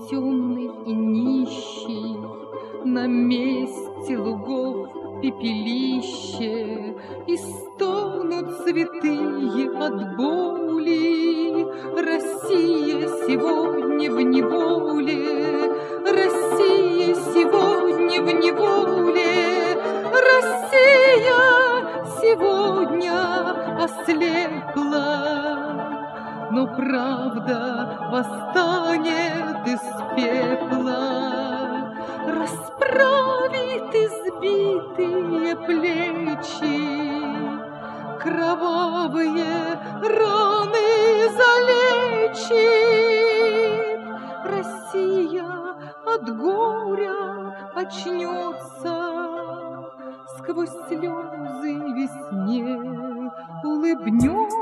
темный и нищий, на месте лугов пепелище, и стонут святые от боли. Россия сегодня в неволе, Россия сегодня в неволе, Россия сегодня ослепла, но правда восстанет из пепла, расправит избитые плечи, кровавые раны залечит. Россия от горя очнется, сквозь слезы весне улыбнется.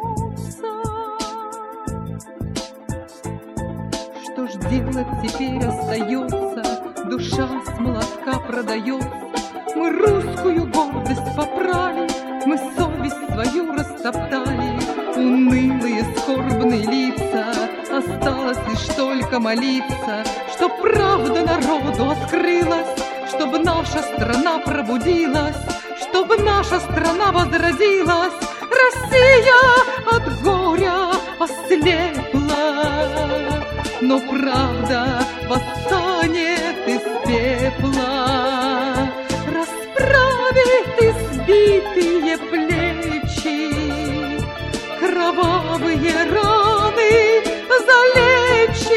Что ж делать теперь остается? Душа с молотка продается. Мы русскую гордость попрали, мы совесть свою растоптали. Унылые скорбные лица, осталось лишь только молиться, чтоб правда народу открылась, чтобы наша страна пробудилась, чтобы наша страна возродилась. Россия от горя ослепла, но правда восстанет из пепла, расправит избитые плечи, кровавые раны залечит.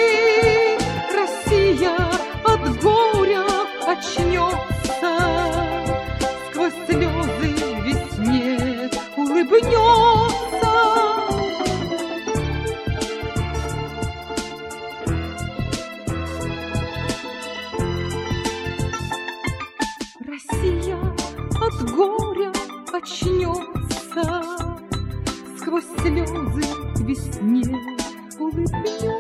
Россия от горя очнется, сквозь слезы весне улыбнется. Россия от горя очнется, сквозь слезы весне улыбнется.